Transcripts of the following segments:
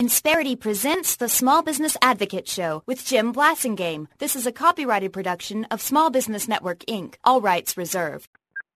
Insperity presents the Small Business Advocate Show with Jim Blasingame. This is a copyrighted production of Small Business Network, Inc. All rights reserved.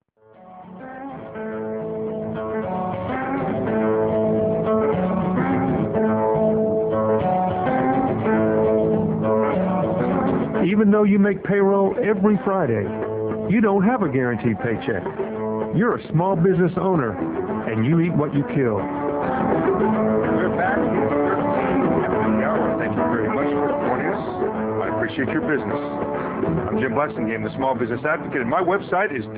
Even though you make payroll every Friday, you don't have a guaranteed paycheck. You're a small business owner, and you eat what you kill. We're back in 13 after the hour. Thank you very much for joining us. I appreciate your business. I'm Jim Blasingame, the Small Business Advocate, and my website is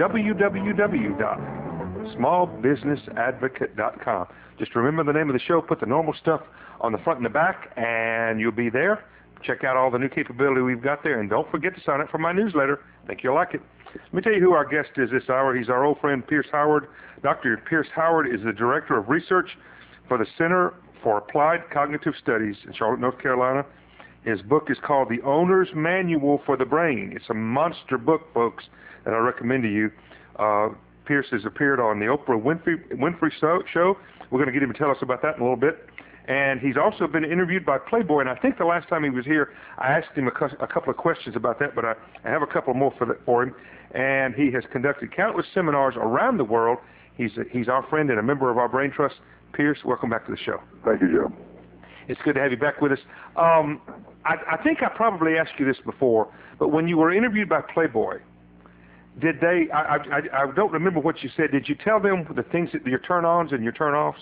www.smallbusinessadvocate.com. Just remember the name of the show, put the normal stuff on the front and the back, and you'll be there. Check out all the new capability we've got there, and don't forget to sign up for my newsletter. I think you'll like it. Let me tell you who our guest is this hour. He's our old friend, Pierce Howard. Dr. Pierce Howard is the Director of Research for the Center for Applied Cognitive Studies in Charlotte, North Carolina. His book is called The Owner's Manual for the Brain. It's a monster book, folks, that I recommend to you. Pierce has appeared on the Oprah Winfrey Show. We're going to get him to tell us about that in a little bit. And he's also been interviewed by Playboy, and I think the last time he was here, I asked him a couple of questions about that, but I have a couple more for him. And he has conducted countless seminars around the world. He's our friend and a member of our Brain Trust. Pierce, welcome back to the show. Thank you, Jim. It's good to have you back with us. I think I probably asked you this before, but when you were interviewed by Playboy, did they? I don't remember what you said. Did you tell them the things that your turn-ons and your turn-offs?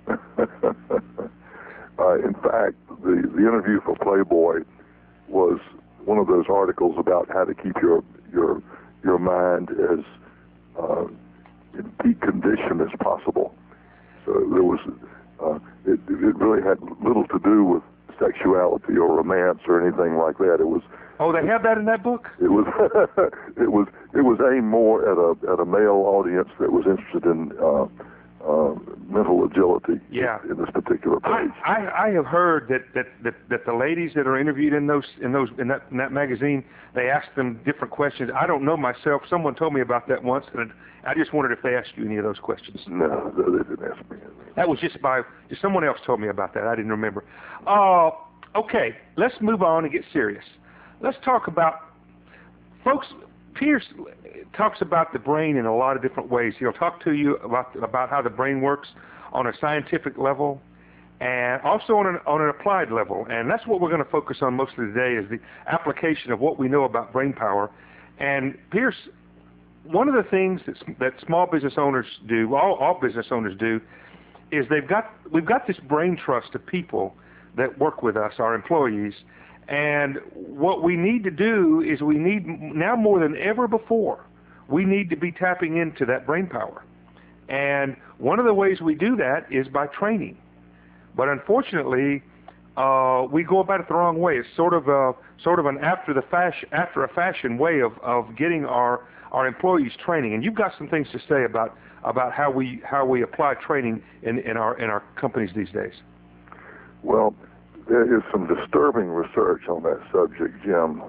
In fact, the interview for Playboy was one of those articles about how to keep your mind as in peak condition as possible. So there was it really had little to do with sexuality or romance or anything like that. It was. Oh, they have that in that book? It was it was aimed more at a male audience that was interested in mental agility in this particular page. I have heard that the ladies that are interviewed in that magazine, they ask them different questions. I don't know myself. Someone told me about that once, and I just wondered if they asked you any of those questions. No, they didn't ask me. That was just someone else told me about that. I didn't remember. Okay, let's move on and get serious. Let's talk about, folks. Pierce talks about the brain in a lot of different ways. He'll talk to you about how the brain works on a scientific level and also on an applied level. And that's what we're going to focus on mostly today, is the application of what we know about brain power. And Pierce, one of the things that small business owners do, all business owners do, is we've got this brain trust of people that work with us, our employees. And what we need to do is now more than ever before, we need to be tapping into that brain power. And one of the ways we do that is by training. But unfortunately, we go about it the wrong way. It's sort of an after a fashion way of getting our employees training. And you've got some things to say about how we apply training in our companies these days. Well, there is some disturbing research on that subject, Jim.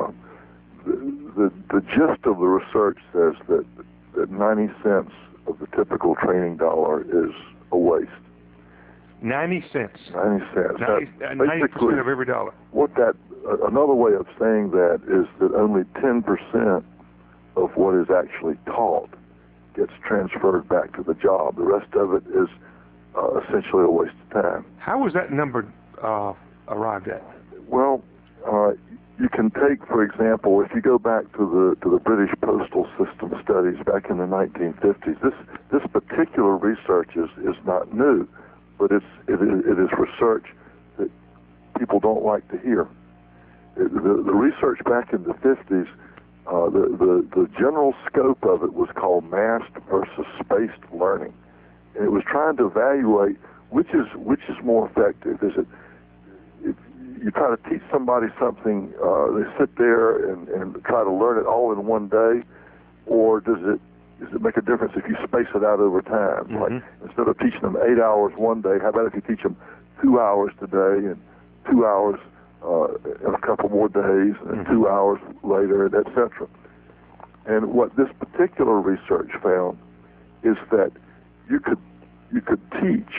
The gist of the research says that 90 cents of the typical training dollar is a waste. 90 cents. 90 cents. 90% of every dollar. Another way of saying that is that only 10% of what is actually taught gets transferred back to the job. The rest of it is essentially a waste of time. How was that number arrived at? Well, you can take, for example, if you go back to the British postal system studies back in the 1950s. This particular research is not new, but it is research that people don't like to hear. The research back in the 50s, the general scope of it was called massed versus spaced learning, and it was trying to evaluate which is more effective. Is it if you try to teach somebody something, they sit there and try to learn it all in one day, or does it make a difference if you space it out over time? Mm-hmm. Like instead of teaching them 8 hours one day, how about if you teach them 2 hours today and 2 hours in a couple more days and 2 hours later, etc. And what this particular research found is that you could teach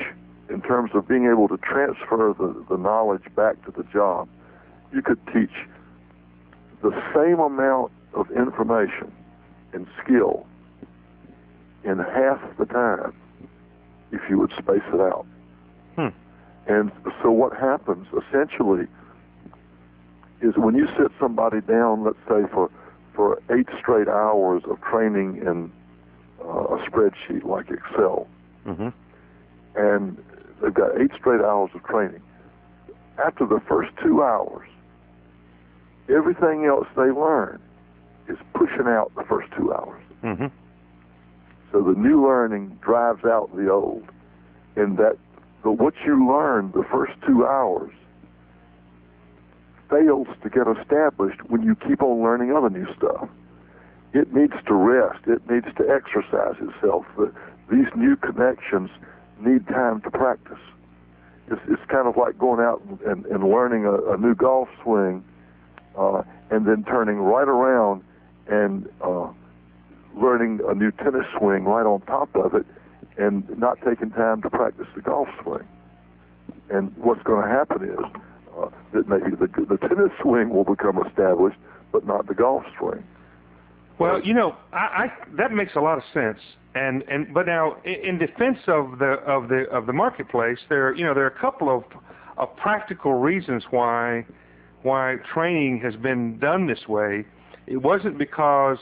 in terms of being able to transfer the knowledge back to the job, you could teach the same amount of information and skill in half the time if you would space it out. And so what happens essentially is when you sit somebody down, let's say for 8 straight hours of training in a spreadsheet like Excel, and they've got 8 straight hours of training. After the first 2 hours, everything else they learn is pushing out the first 2 hours. So the new learning drives out the old, and but what you learn the first 2 hours fails to get established when you keep on learning other new stuff. It needs to rest. It needs to exercise itself. These new connections need time to practice. It's kind of like going out and learning a new golf swing and then turning right around and learning a new tennis swing right on top of it and not taking time to practice the golf swing. And what's going to happen is that maybe the tennis swing will become established, but not the golf swing. Well, I that makes a lot of sense. But now, in defense of the marketplace, there are a couple of practical reasons why training has been done this way. It wasn't because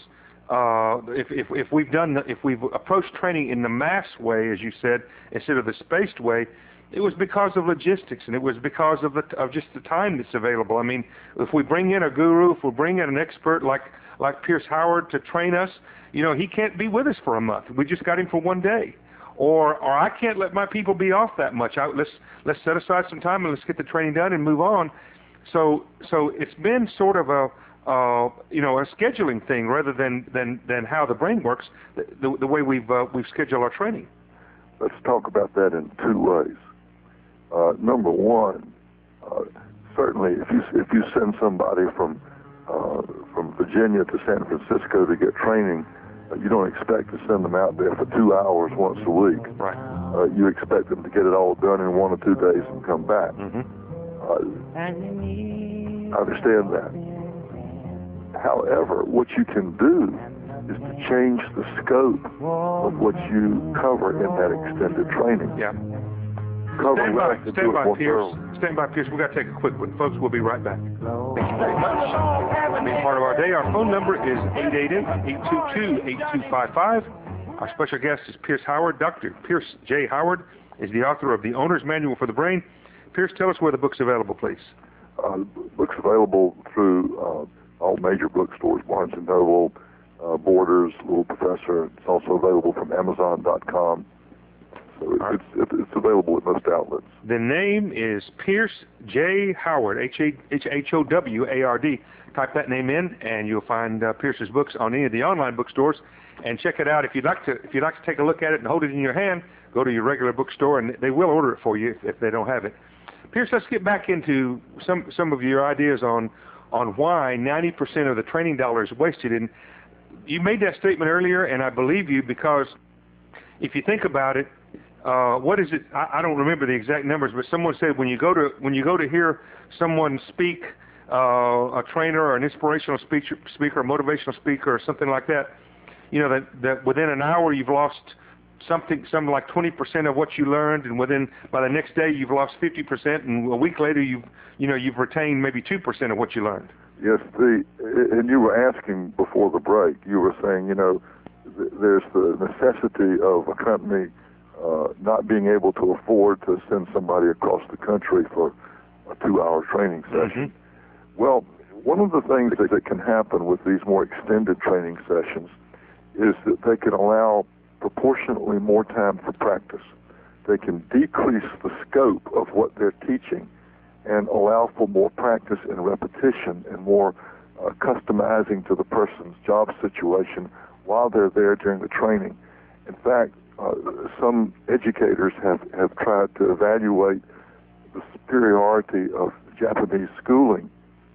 if we've approached training in the mass way, as you said, instead of the spaced way, it was because of logistics, and it was because of just the time that's available. I mean, if we bring in a guru, if we bring in an expert like Pierce Howard to train us, he can't be with us for a month. We just got him for one day. Or I can't let my people be off that much. Let's set aside some time and let's get the training done and move on. So it's been sort of a scheduling thing rather than how the brain works, the way we've scheduled our training. Let's talk about that in 2 ways. Number one, certainly if you send somebody from Virginia to San Francisco to get training, you don't expect to send them out there for 2 hours once a week. Right. You expect them to get it all done in 1 or 2 days and come back. I understand that. However, what you can do is to change the scope of what you cover in that extended training. Yeah. Stand by, Pierce. Stand by, Pierce. We've got to take a quick one. Folks, we'll be right back. Thank you very much for being part of our day. Our phone number is 888-822-8255. Our special guest is Pierce Howard. Dr. Pierce J. Howard is the author of The Owner's Manual for the Brain. Pierce, tell us where the book's available, please. Book's available through all major bookstores, Barnes & Noble, Borders, Little Professor. It's also available from Amazon.com. So it's available at most outlets. The name is Pierce J. Howard, H-O-W-A-R-D. Type that name in, and you'll find Pierce's books on any of the online bookstores. And check it out. If you'd like to take a look at it and hold it in your hand, go to your regular bookstore, and they will order it for you if they don't have it. Pierce, let's get back into some of your ideas on why 90% of the training dollar is wasted. And you made that statement earlier, and I believe you, because if you think about it, what is it? I don't remember the exact numbers, but someone said when you go to hear someone speak, a trainer or an inspirational speaker, a motivational speaker, or something like that, that within an hour you've lost something like 20% of what you learned, and by the next day you've lost 50%, and a week later you've retained maybe 2% of what you learned. Yes, and you were asking before the break. You were saying, there's the necessity of a company not being able to afford to send somebody across the country for a 2-hour training session. Well, one of the things that can happen with these more extended training sessions is that they can allow proportionately more time for practice. They can decrease the scope of what they're teaching and allow for more practice and repetition and more customizing to the person's job situation while they're there during the training. In fact, some educators have tried to evaluate the superiority of Japanese schooling.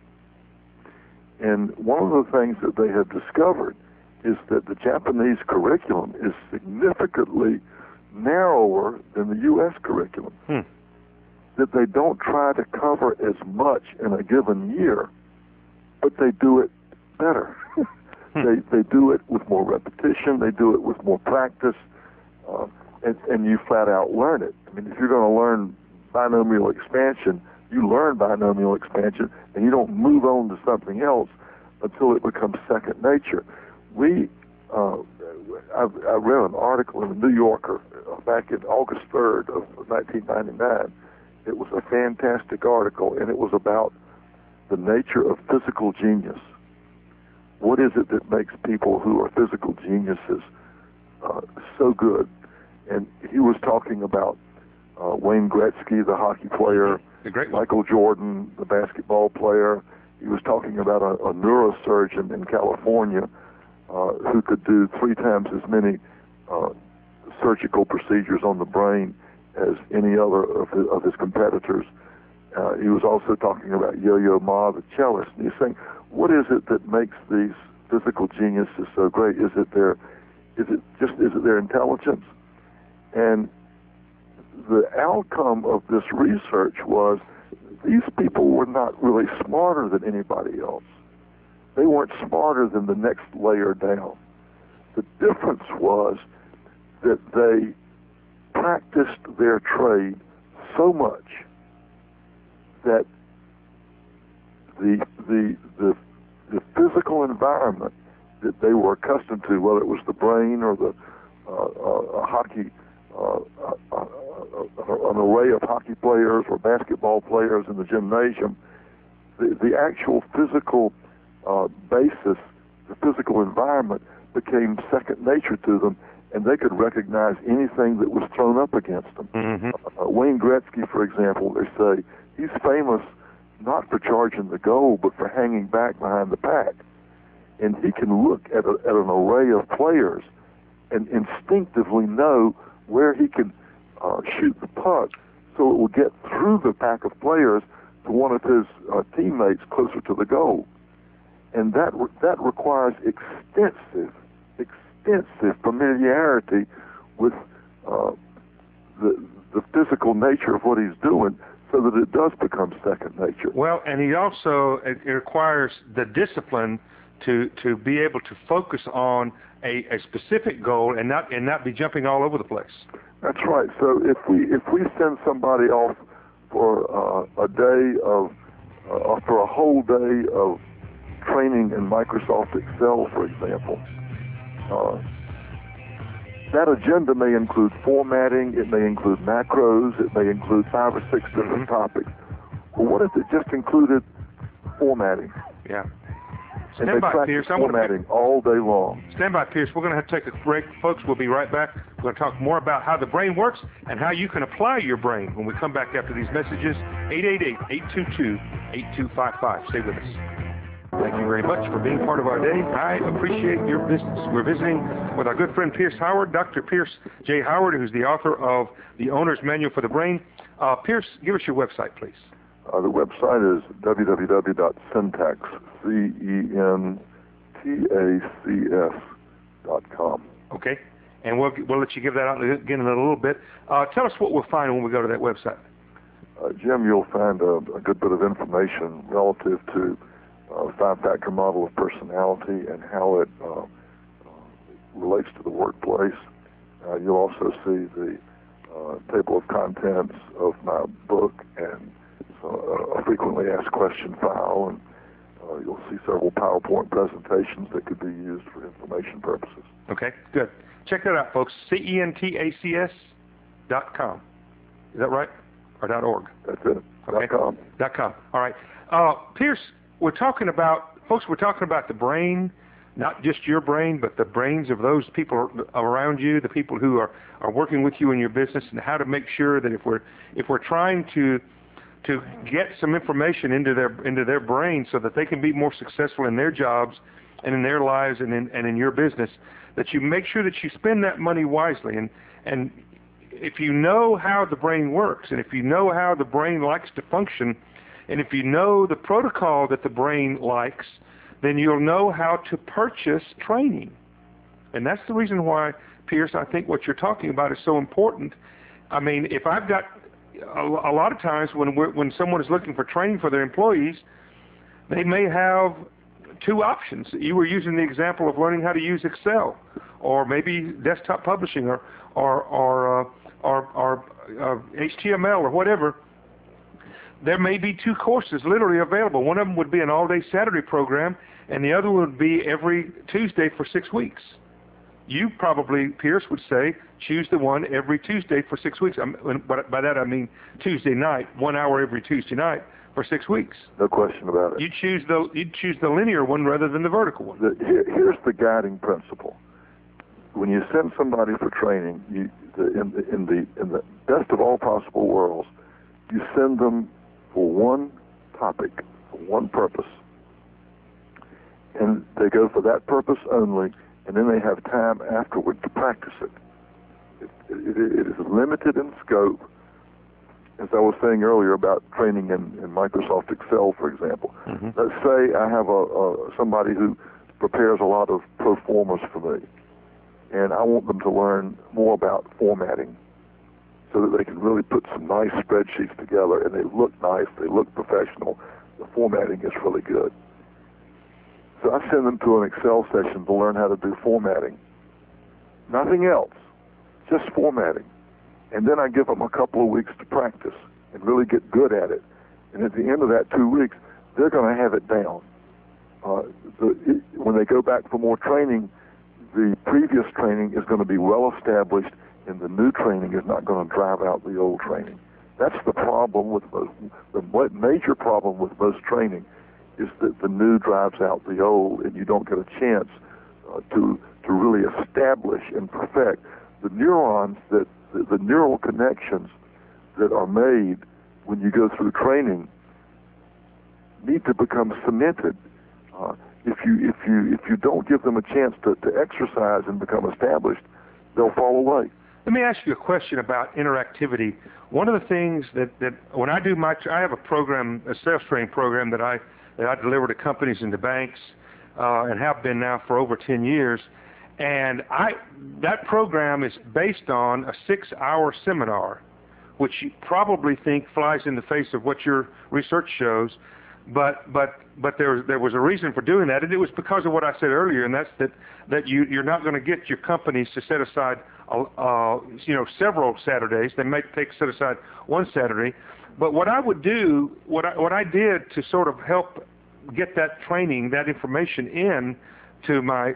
And one of the things that they have discovered is that the Japanese curriculum is significantly narrower than the U.S. curriculum. That they don't try to cover as much in a given year, but they do it better. They do it with more repetition. They do it with more practice, and you flat out learn it. I mean, if you're going to learn binomial expansion, you learn binomial expansion, and you don't move on to something else until it becomes second nature. I read an article in the New Yorker back in August 3rd of 1999. It was a fantastic article, and it was about the nature of physical genius. What is it that makes people who are physical geniuses so good? And he was talking about Wayne Gretzky, the hockey player, Michael Jordan, the basketball player. He was talking about a neurosurgeon in California who could do 3 times as many surgical procedures on the brain as any other of his competitors. He was also talking about Yo-Yo Ma, the cellist. And he's saying, what is it that makes these physical geniuses so great? Is it their intelligence? And the outcome of this research was these people were not really smarter than anybody else. They weren't smarter than the next layer down. The difference was that they practiced their trade so much that the physical environment that they were accustomed to, whether it was the brain or the hockey, an array of hockey players or basketball players in the gymnasium, the actual physical basis, the physical environment became second nature to them, and they could recognize anything that was thrown up against them. Wayne Gretzky, for example, they say, he's famous not for charging the goal, but for hanging back behind the pack. And he can look at an array of players and instinctively know where he can shoot the puck so it will get through the pack of players to one of his teammates closer to the goal. And that requires extensive familiarity with the physical nature of what he's doing, so that it does become second nature. Well, and he also, it requires the discipline to be able to focus on a specific goal and not be jumping all over the place. That's right. So if we send somebody off for a day of for a whole day of training in Microsoft Excel, for example, that agenda may include formatting, it may include macros, it may include 5 or 6 different topics. Well, what if it just included formatting? Yeah. And Stand they by, practice Pierce. formatting all day long. Stand by, Pierce. We're going to have to take a break. Folks, we'll be right back. We're going to talk more about how the brain works and how you can apply your brain when we come back after these messages. 888-822-8255. Stay with us. Thank you very much for being part of our day. I appreciate your business. We're visiting with our good friend Pierce Howard, Dr. Pierce J. Howard, who's the author of The Owner's Manual for the Brain. Pierce, give us your website, please. The website is www.syntax.com. Okay, and we'll let you give that out again in a little bit. Tell us what we'll find when we go to that website. Jim, you'll find a good bit of information relative to 5-factor model of personality and how it relates to the workplace. You'll also see the table of contents of my book and a frequently asked question file, and you'll see several PowerPoint presentations that could be used for information purposes. Okay, good. Check that out, folks. CENTACS.com. Is that right? Or .org? That's it. Okay. .com. .com. All right. Pierce, we're talking about the brain, not just your brain, but the brains of those people around you, the people who are working with you in your business, and how to make sure that if we're trying to get some information into their brain so that they can be more successful in their jobs and in their lives and in your business, that you make sure that you spend that money wisely. And if you know how the brain works, and if you know how the brain likes to function, and if you know the protocol that the brain likes, then you'll know how to purchase training. And that's the reason why Pierce, I think what you're talking about is so important. I mean, if I've got a lot of times when someone is looking for training for their employees, they may have two options. You were using the example of learning how to use Excel, or maybe desktop publishing, or HTML, or whatever. There may be two courses literally available. One of them would be an all-day Saturday program, and the other would be every Tuesday for 6 weeks. You probably, Pierce, would say choose the one every Tuesday for 6 weeks. But by that I mean Tuesday night, 1 hour every Tuesday night for 6 weeks. No question about it. You'd choose the linear one rather than the vertical one. Here's the guiding principle. When you send somebody for training, in the best of all possible worlds, you send them for one topic, for one purpose, and they go for that purpose only, and then they have time afterward to practice it. It is limited in scope, as I was saying earlier about training in Microsoft Excel, for example. Mm-hmm. Let's say I have somebody who prepares a lot of pro formas for me, and I want them to learn more about formatting so that they can really put some nice spreadsheets together, and they look nice, they look professional, the formatting is really good. So I send them to an Excel session to learn how to do formatting. Nothing else, just formatting. And then I give them a couple of weeks to practice and really get good at it. And at the end of that 2 weeks, they're going to have it down. When they go back for more training, the previous training is going to be well established, and the new training is not going to drive out the old training. That's the problem with the major problem with most training is that the new drives out the old, and you don't get a chance to really establish and perfect the neurons that the neural connections that are made when you go through training need to become cemented. If you don't give them a chance to exercise and become established, they'll fall away. Let me ask you a question about interactivity. One of the things that when I do I have a program, a sales training program that I deliver to companies and to banks, and have been now for over 10 years. And that program is based on a 6-hour seminar, which you probably think flies in the face of what your research shows. But there was a reason for doing that, and it was because of what I said earlier, and that's that you're not going to get your companies to set aside several Saturdays. They may set aside one Saturday. But what I would do, what I did to sort of help get that training, that information in to my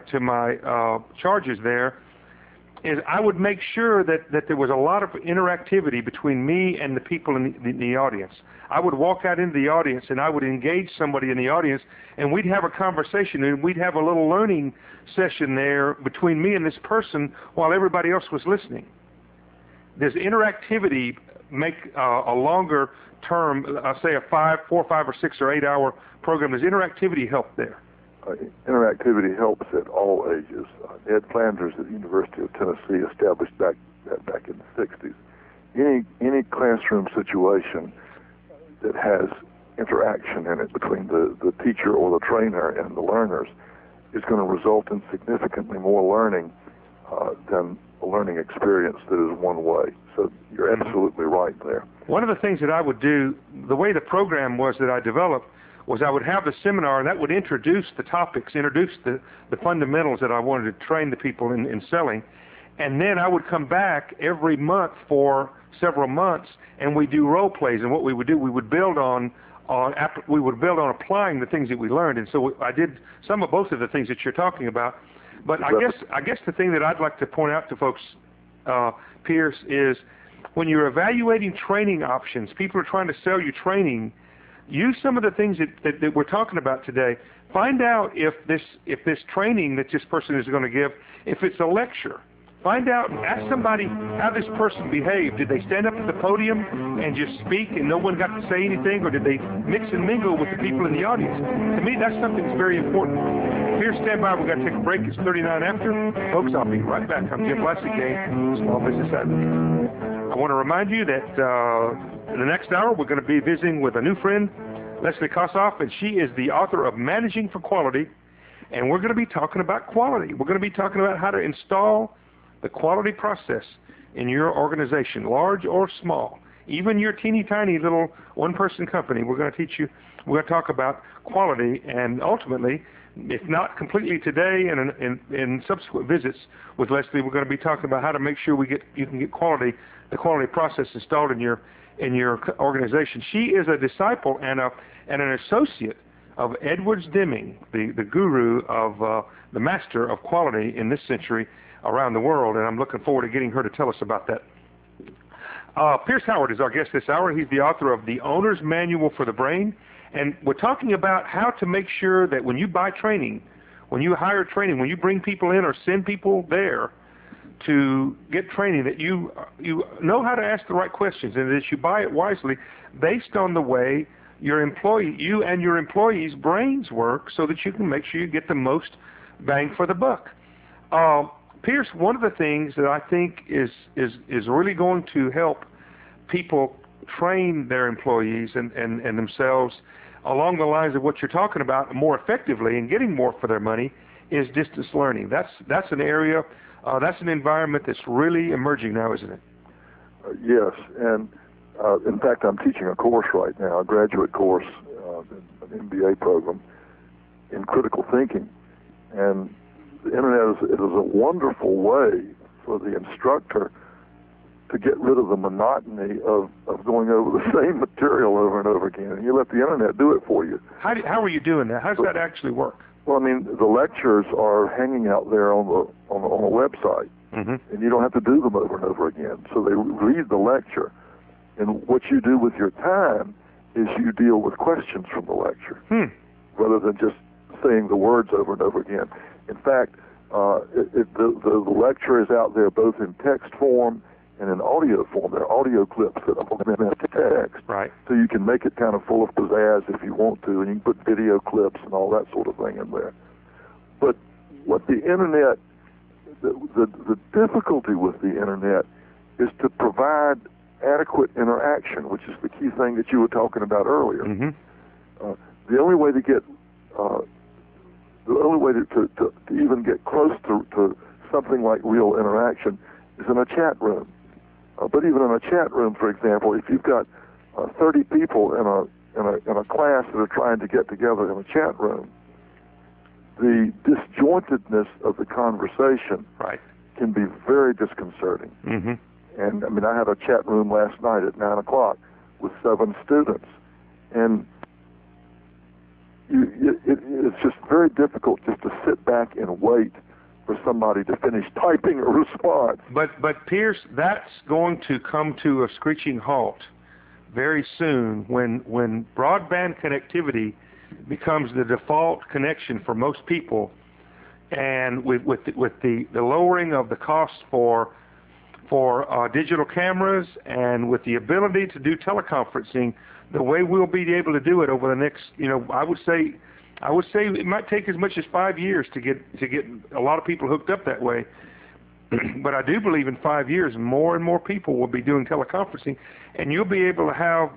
charges there, is I would make sure that there was a lot of interactivity between me and the people in the audience. I would walk out into the audience and I would engage somebody in the audience, and we'd have a conversation, and we'd have a little learning session there between me and this person while everybody else was listening. Does interactivity make a longer term, say a 4, 5, or 6 or 8 hour program? Does interactivity help there? Interactivity helps at all ages. Ed Flanders at the University of Tennessee established back in the 60s. Any classroom situation that has interaction in it between the teacher or the trainer and the learners is going to result in significantly more learning than a learning experience that is one way. So you're absolutely right there. One of the things that I would do, the way the program was that I developed, was I would have the seminar, and that would introduce the topics, introduce the fundamentals that I wanted to train the people in selling. And then I would come back every month for several months, and we do role plays. And what we would do, we would build on applying the things that we learned. And so I did both of the things that you're talking about. But I guess the thing that I'd like to point out to folks, Pierce, is when you're evaluating training options, people are trying to sell you training. Use some of the things that we're talking about today. Find out if this training that this person is going to give, if it's a lecture. Find out, ask somebody how this person behaved. Did they stand up at the podium and just speak and no one got to say anything, or did they mix and mingle with the people in the audience? To me, that's something that's very important. Here, stand by. We've got to take a break. It's 39 after. Folks, I'll be right back. I'm Jim Blasingame, Small Business Advocate. I want to remind you that in the next hour, we're going to be visiting with a new friend, Leslie Kossoff, and she is the author of Managing for Quality, and we're going to be talking about quality. We're going to be talking about how to install the quality process in your organization, large or small, even your teeny tiny little one-person company, we're going to teach you, we're going to talk about quality, and ultimately, if not completely today and in subsequent visits with Leslie, we're going to be talking about how to make sure you can get the quality process installed in your organization. She is a disciple and an associate of Edwards Deming, the guru of the master of quality in this century around the world, and I'm looking forward to getting her to tell us about that. Pierce Howard is our guest this hour. He's the author of The Owner's Manual for the Brain, and we're talking about how to make sure that when you buy training, when you hire training, when you bring people in or send people there to get training, that you know how to ask the right questions, and that you buy it wisely based on the way you and your employees' brains work, so that you can make sure you get the most bang for the buck. Pierce, one of the things that I think is really going to help people train their employees and themselves along the lines of what you're talking about more effectively and getting more for their money is distance learning. That's an area, that's an environment that's really emerging now, isn't it? Yes, and in fact, I'm teaching a course right now, a graduate course, an MBA program in critical thinking, and the internet is a wonderful way for the instructor to get rid of the monotony of going over the same material over and over again, and you let the internet do it for you. How are you doing that? How does that actually work? Well, I mean, the lectures are hanging out there on the website, mm-hmm. and you don't have to do them over and over again. So they read the lecture, and what you do with your time is you deal with questions from the lecture, rather than just saying the words over and over again. In fact, the lecture is out there both in text form and in audio form. There are audio clips that are in text. Right. So you can make it kind of full of pizzazz if you want to, and you can put video clips and all that sort of thing in there. But what the internet, the difficulty with the internet is to provide adequate interaction, which is the key thing that you were talking about earlier. Mm-hmm. The only way to get to even get close to something like real interaction is in a chat room. But even in a chat room, for example, if you've got 30 people in a class that are trying to get together in a chat room, the disjointedness of the conversation can be very disconcerting. Mm-hmm. And I mean, I had a chat room last night at 9 o'clock with 7 students, and it's just very difficult just to sit back and wait for somebody to finish typing a response. But Pierce, that's going to come to a screeching halt very soon when broadband connectivity becomes the default connection for most people, and with the lowering of the cost for digital cameras, and with the ability to do teleconferencing the way we'll be able to do it over the next, I would say it might take as much as 5 years to get a lot of people hooked up that way. But I do believe in 5 years, more and more people will be doing teleconferencing, and you'll be able to have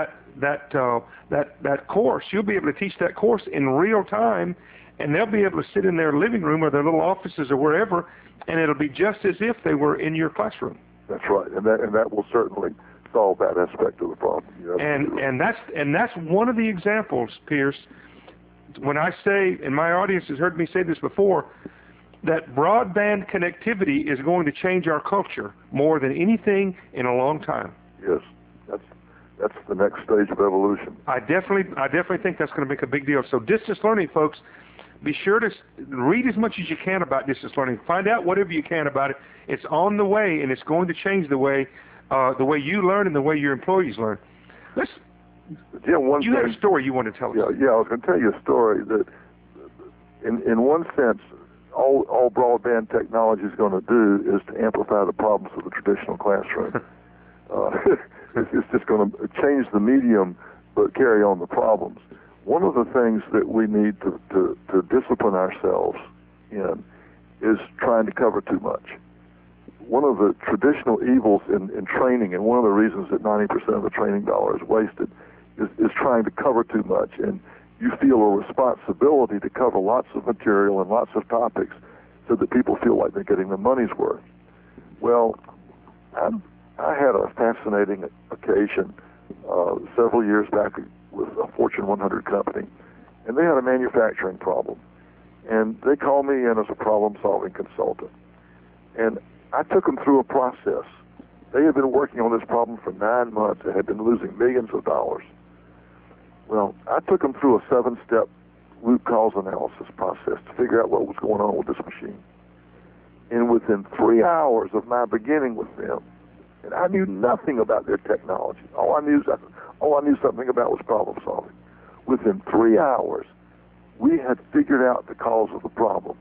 that course. You'll be able to teach that course in real time, and they'll be able to sit in their living room or their little offices or wherever, and it'll be just as if they were in your classroom. That's right, and that will certainly solve that aspect of the problem. And that's one of the examples, Pierce. When I say, and my audience has heard me say this before, that broadband connectivity is going to change our culture more than anything in a long time. Yes, that's the next stage of evolution. I definitely think that's going to make a big deal. So distance learning, folks, be sure to read as much as you can about distance learning. Find out whatever you can about it. It's on the way, and it's going to change the way you learn and the way your employees learn. You had a story you wanted to tell us. Yeah, I was going to tell you a story that, in one sense, all broadband technology is going to do is to amplify the problems of the traditional classroom. It's just going to change the medium, but carry on the problems. One of the things that we need to discipline ourselves in is trying to cover too much. One of the traditional evils in training, and one of the reasons that 90% of the training dollar is wasted, is trying to cover too much. And you feel a responsibility to cover lots of material and lots of topics so that people feel like they're getting their money's worth. Well, I had a fascinating occasion several years back with a Fortune 100 company, and they had a manufacturing problem. And they called me in as a problem-solving consultant. And I took them through a process. They had been working on this problem for 9 months and had been losing millions of dollars. Well, I took them through a 7-step root cause analysis process to figure out what was going on with this machine. And within 3 hours of my beginning with them, and I knew nothing about their technology. All I knew something about was problem solving. Within 3 hours, we had figured out the cause of the problem.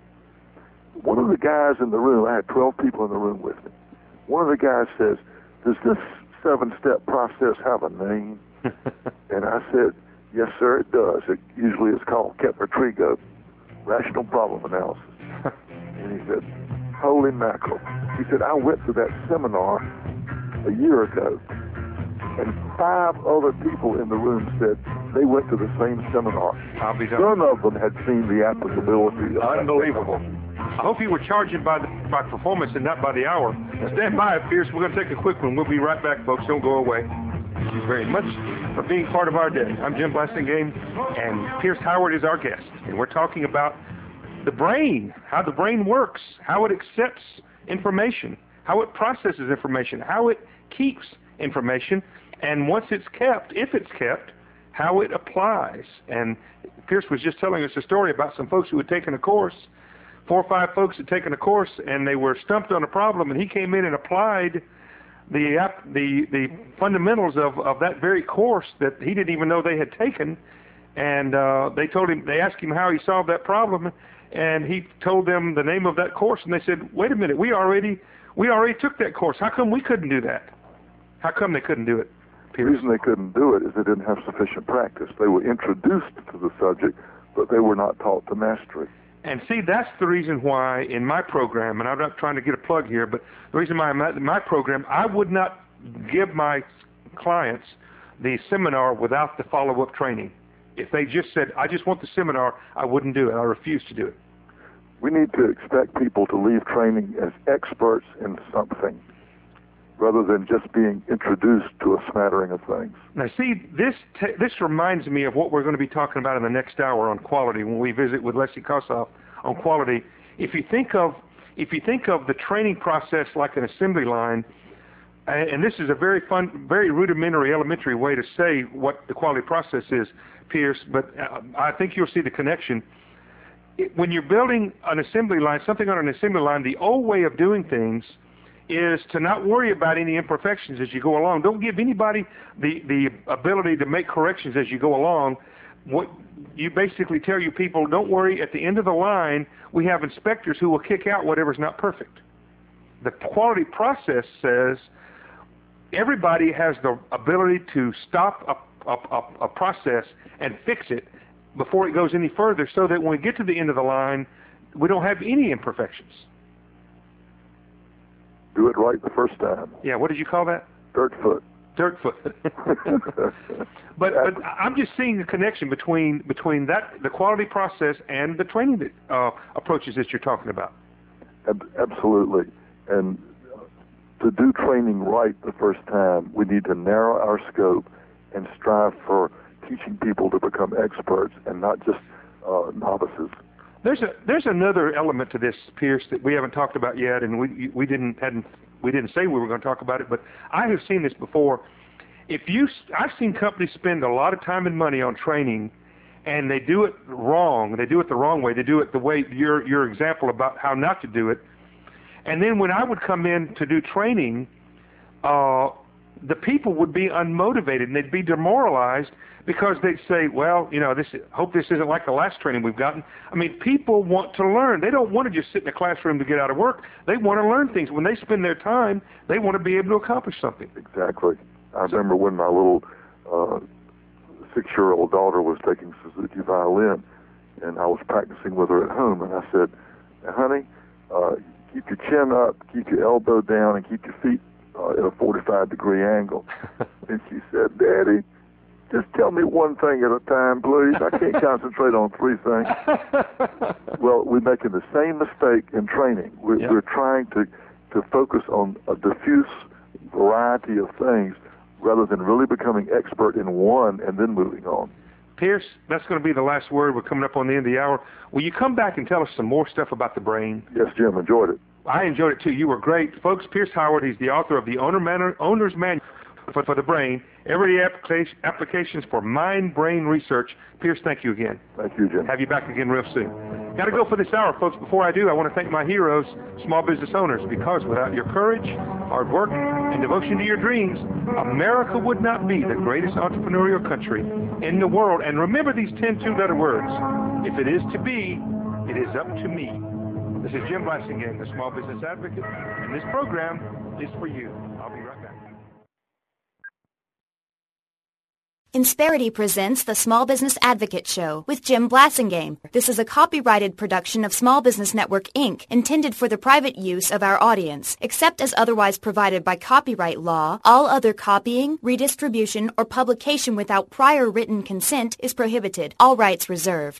One of the guys in the room, I had 12 people in the room with me. One of the guys says, "Does this 7-step process have a name?" And I said, "Yes, sir, it does. It usually is called Kepler-Trigo, rational problem analysis." And he said, "Holy mackerel." He said, "I went to that seminar a year ago, and 5 other people in the room said they went to the same seminar. None of them had seen the applicability of Unbelievable. I hope you were charging by performance and not by the hour. Stand by, Pierce. We're going to take a quick one. We'll be right back, folks. Don't go away. Thank you very much for being part of our day. I'm Jim Blasingame, and Pierce Howard is our guest. And we're talking about the brain, how the brain works, how it accepts information, how it processes information, how it keeps information, and once it's kept, if it's kept, how it applies. And Pierce was just telling us a story about some folks who had taken a course. 4 or 5 folks had taken a course, and they were stumped on a problem, and he came in and applied the fundamentals of that very course that he didn't even know they had taken. And they asked him how he solved that problem, and he told them the name of that course, and they said, "Wait a minute, we already took that course. How come we couldn't do that?" How come they couldn't do it, Pierce? The reason they couldn't do it is they didn't have sufficient practice. They were introduced to the subject, but they were not taught to master it. And see, that's the reason why in my program, and I'm not trying to get a plug here, but the reason why in my program, I would not give my clients the seminar without the follow-up training. If they just said, "I just want the seminar," I wouldn't do it. I refuse to do it. We need to expect people to leave training as experts in something, rather than just being introduced to a smattering of things. Now, see, this reminds me of what we're going to be talking about in the next hour on quality when we visit with Leslie Kossoff on quality. If you think of the training process like an assembly line, and this is a very rudimentary, elementary way to say what the quality process is, Pierce, but I think you'll see the connection. When you're building an assembly line, something on an assembly line, the old way of doing things is to not worry about any imperfections as you go along. Don't give anybody the ability to make corrections as you go along. What you basically tell your people, don't worry, at the end of the line, we have inspectors who will kick out whatever's not perfect. The quality process says everybody has the ability to stop a process and fix it before it goes any further, so that when we get to the end of the line, we don't have any imperfections. Do it right the first time. Yeah, what did you call that? Dirt foot. Dirt foot. But I'm just seeing the connection between the quality process and the training approaches that you're talking about. Absolutely. And to do training right the first time, we need to narrow our scope and strive for teaching people to become experts and not just novices. There's another element to this, Pierce, that we haven't talked about yet, and we didn't say we were going to talk about it, but I have seen this before. I've seen companies spend a lot of time and money on training, and they do it wrong. They do it the wrong way. They do it the way your example about how not to do it. And then when I would come in to do training, the people would be unmotivated and they'd be demoralized because they'd say, "Well, hope this isn't like the last training we've gotten." I mean, people want to learn. They don't want to just sit in a classroom to get out of work. They want to learn things. When they spend their time, they want to be able to accomplish something. Exactly. I remember when my little 6-year-old daughter was taking Suzuki violin, and I was practicing with her at home, and I said, "Now, honey, keep your chin up, keep your elbow down, and keep your feet at a 45-degree angle." And she said, "Daddy, just tell me one thing at a time, please. I can't concentrate on 3 things." Well, we're making the same mistake in training. We're trying to to focus on a diffuse variety of things rather than really becoming expert in one and then moving on. Pierce, that's going to be the last word. We're coming up on the end of the hour. Will you come back and tell us some more stuff about the brain? Yes, Jim, enjoyed it. I enjoyed it, too. You were great. Folks, Pierce Howard, he's the author of the Owner's Manual for the Brain, Everyday Applications for Mind-Brain Research. Pierce, thank you again. Thank you, Jim. Have you back again real soon. Got to go for this hour, folks. Before I do, I want to thank my heroes, small business owners, because without your courage, hard work, and devotion to your dreams, America would not be the greatest entrepreneurial country in the world. And remember these 10 two-letter words. If it is to be, it is up to me. This is Jim Blasingame, the Small Business Advocate, and this program is for you. I'll be right back. Insperity presents the Small Business Advocate Show with Jim Blasingame. This is a copyrighted production of Small Business Network, Inc., intended for the private use of our audience. Except as otherwise provided by copyright law, all other copying, redistribution, or publication without prior written consent is prohibited. All rights reserved.